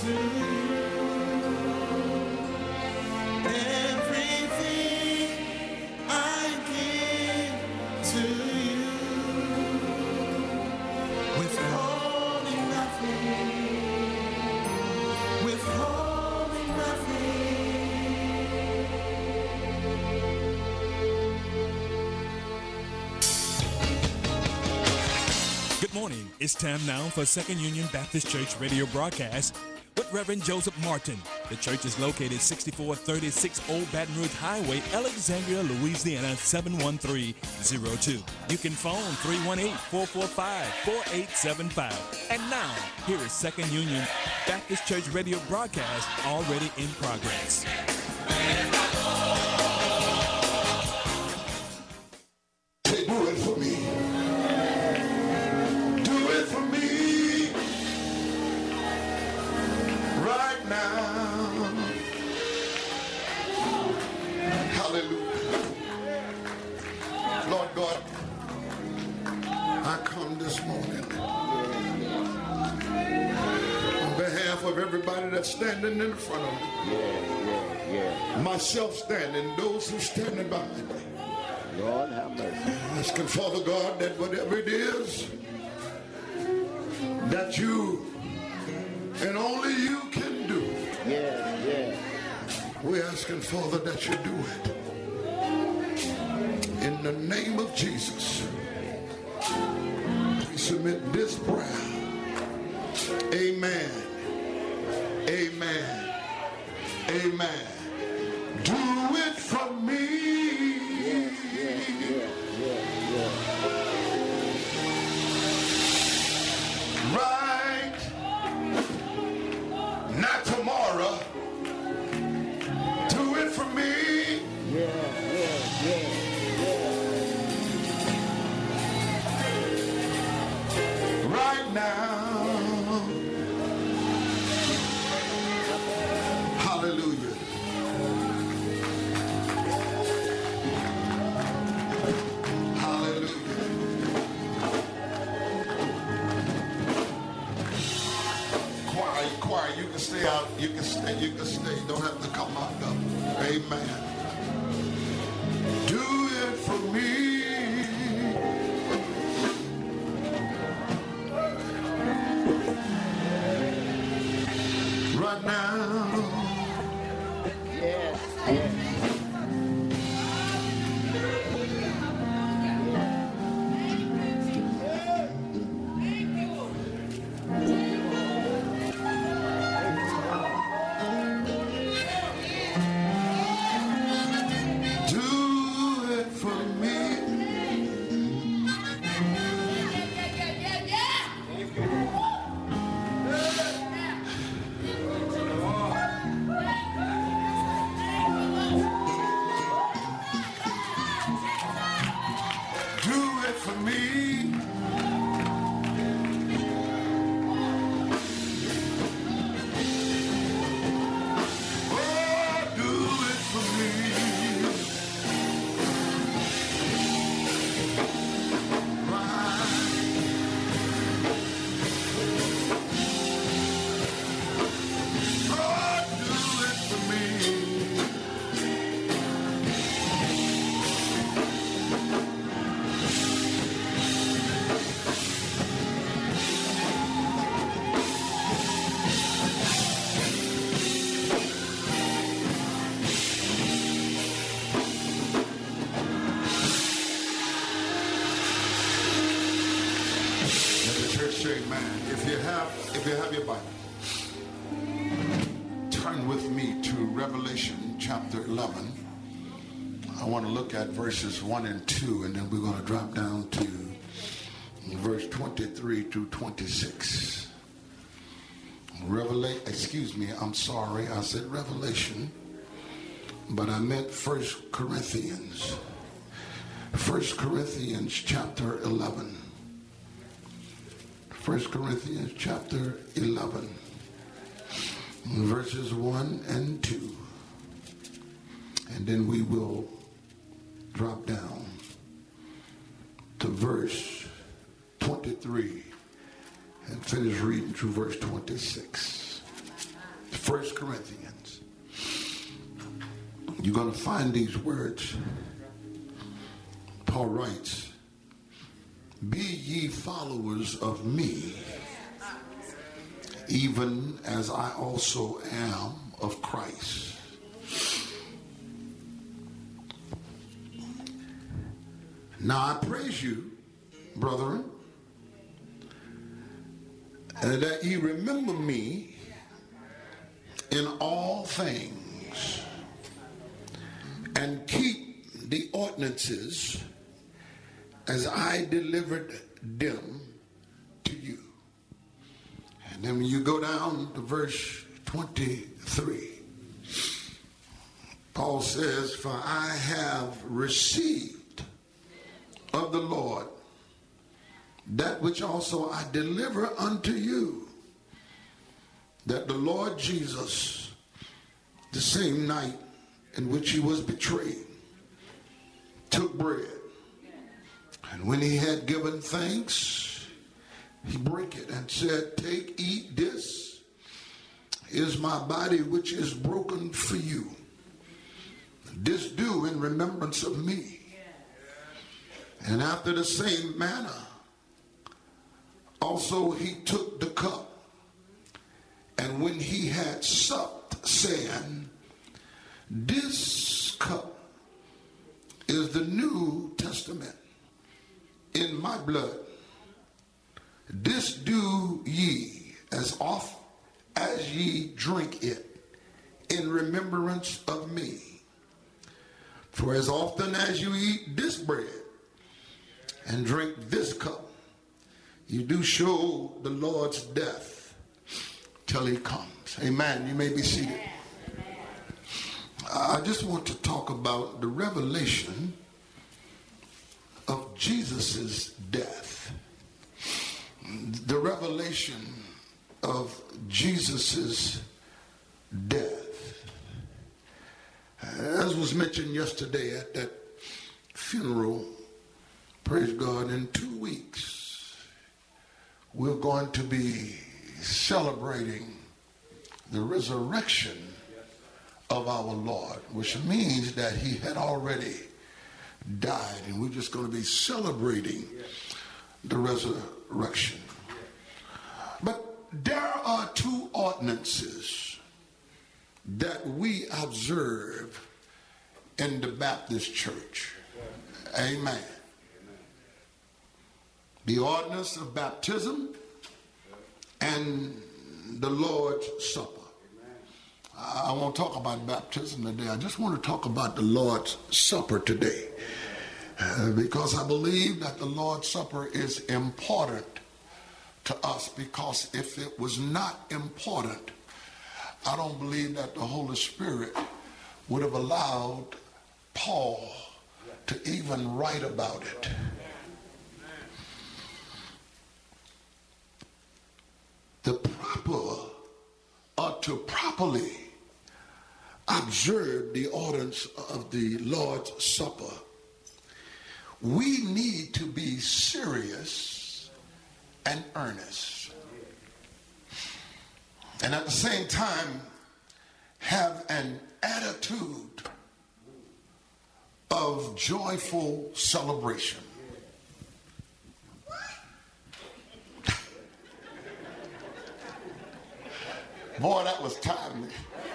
Good morning. It's time now for Second Union Baptist Church radio broadcast with Reverend Joseph Martin. The church is located 6436 Old Baton Rouge Highway, Alexandria, Louisiana 71302. You can phone 318-445-4875. And now, here is Second Union Baptist Church radio broadcast already in progress. Say, do it for me. Now, hallelujah. Lord God, I come this morning on behalf of everybody that's standing in front of me. Myself standing, those who standing behind me. Lord have mercy. Asking, Father God, that whatever it is that you and only you can do. We're asking, Father, that you do it. In the name of Jesus, we submit this prayer. Amen. Amen. Amen. Do it for me. Right. Not tomorrow. Do it for me. Right now. Hallelujah. Hallelujah. Choir, you can stay out. You can stay. You don't have to come out though. Amen. Do it for me. Right now. Yes. Amen. If you have your Bible, turn with me to Revelation chapter 11. I want to look at verses 1 and 2, and then we're going to drop down to verse 23 to 26. I'm sorry, I said Revelation, but I meant 1 Corinthians. 1 Corinthians chapter 11. 1 Corinthians chapter 11, verses 1 and 2. And then we will drop down to verse 23 and finish reading through verse 26. 1 Corinthians. You're going to find these words. Paul writes, be ye followers of me, even as I also am of Christ. Now I praise you, brethren, that ye remember me in all things, and keep the ordinances as I delivered them to you. And then when you go down to verse 23, Paul says, for I have received of the Lord that which also I deliver unto you, that the Lord Jesus, the same night in which he was betrayed, took bread. And when he had given thanks, he brake it and said, take, eat, this is my body which is broken for you. This do in remembrance of me. And after the same manner, also he took the cup, and when he had supped, saying, this cup is the New Testament in my blood. This do ye as oft as ye drink it in remembrance of me. For as often as you eat this bread and drink this cup, you do show the Lord's death till he comes. Amen. You may be seated. I just want to talk about the revelation of Jesus's death. The revelation of Jesus's death. As was mentioned yesterday at that funeral, praise God, in 2 weeks, we're going to be celebrating the resurrection of our Lord, which means that he had already died, and we're just going to be celebrating the resurrection. But there are 2 ordinances that we observe in the Baptist church. Amen. The ordinance of baptism and the Lord's Supper. I won't talk about baptism today. I just want to talk about the Lord's Supper today. Because I believe that the Lord's Supper is important to us, because if it was not important, I don't believe that the Holy Spirit would have allowed Paul to even write about it. To properly observe the ordinance of the Lord's Supper, we need to be serious and earnest, and at the same time have an attitude of joyful celebration. Boy, that was timely.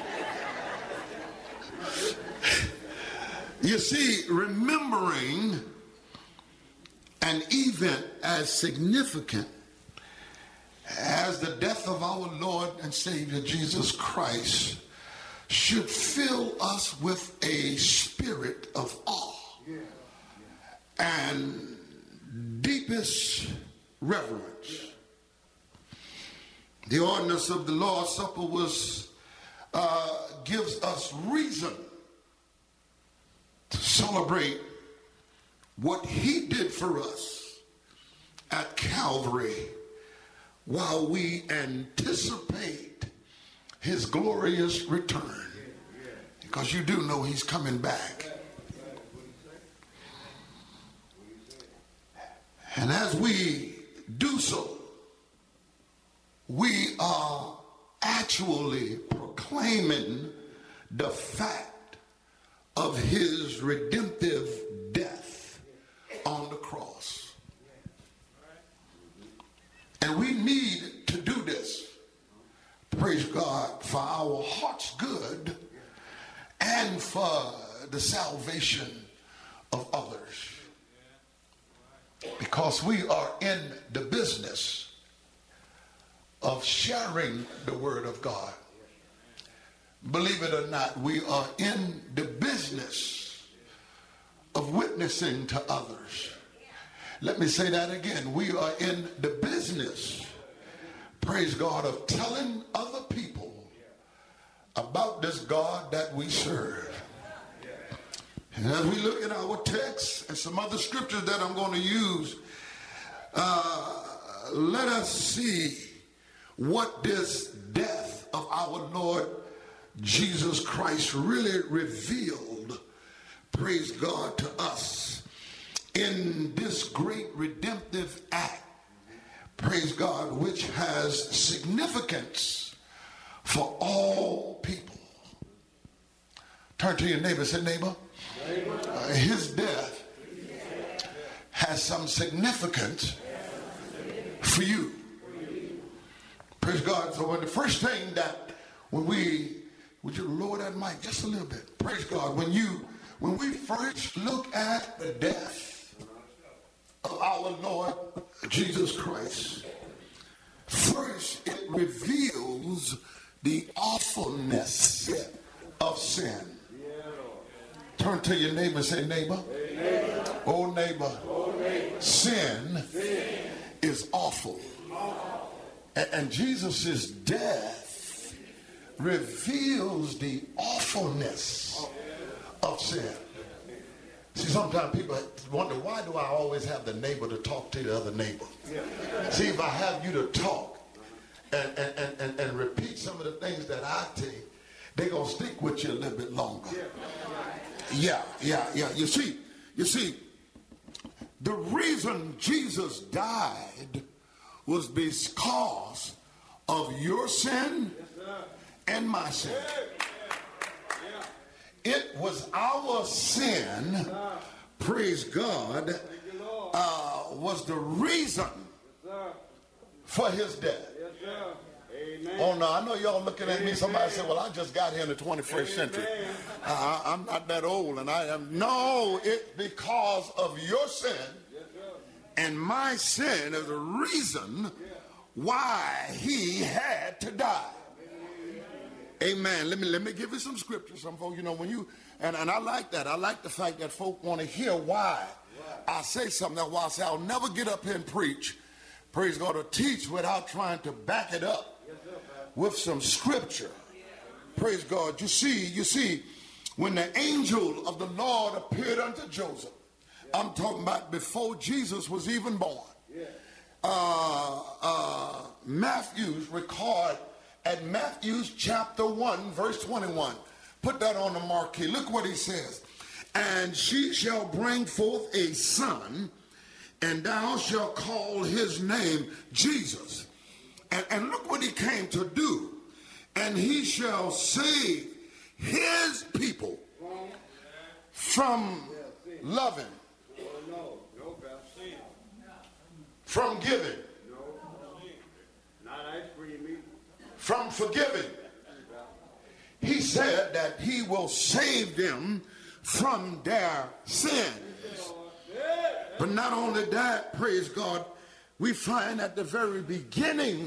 You see, remembering an event as significant as the death of our Lord and Savior Jesus Christ should fill us with a spirit of awe and deepest reverence. The ordinance of the Lord's Supper gives us reason to celebrate what he did for us at Calvary while we anticipate his glorious return. Because you do know he's coming back. And as we do so, we are actually proclaiming the fact of his redemptive death on the cross. And we need to do this, praise God, for our heart's good and for the salvation of others. Because we are in the business of sharing the word of God. Believe it or not, we are in the business of witnessing to others. Let me say that again. We are in the business, praise God, of telling other people about this God that we serve. And as we look at our text and some other scriptures that I'm going to use, let us see what this death of our Lord Jesus Christ really revealed, praise God, to us in this great redemptive act, praise God, which has significance for all people. Turn to your neighbor and say, neighbor, his death has some significance for you. Praise God. So when the first thing that would you lower that mic just a little bit? Praise God. When we first look at the death of our Lord Jesus Christ, first it reveals the awfulness of sin. Turn to your neighbor and say, neighbor, oh neighbor, sin is awful. And Jesus' death reveals the awfulness of sin. See, sometimes people wonder, why do I always have the neighbor to talk to the other neighbor? See, if I have you to talk and repeat some of the things that I tell you, they're going to stick with you a little bit longer. Yeah. You see, the reason Jesus died was because of your sin and my sin. It was our sin, praise God, was the reason for his death. Oh no, I know y'all looking at me. Somebody said, well, I just got here in the 21st century. I'm not that old, and I am. No, it's because of your sin and my sin is the reason why he had to die. Amen. Let me give you some scripture. Some folks, when you, and I like that. I like the fact that folk want to hear why I say something. That's why I say I'll never get up here and preach, praise God, or teach without trying to back it up with some scripture. Praise God. You see, when the angel of the Lord appeared unto Joseph, I'm talking about before Jesus was even born. Matthew's record at Matthew's chapter 1, verse 21. Put that on the marquee. Look what he says. And she shall bring forth a son, and thou shalt call his name Jesus. And look what he came to do. And he shall save his people from loving, from giving, from forgiving. He said that he will save them from their sins. But not only that, praise God, we find at the very beginning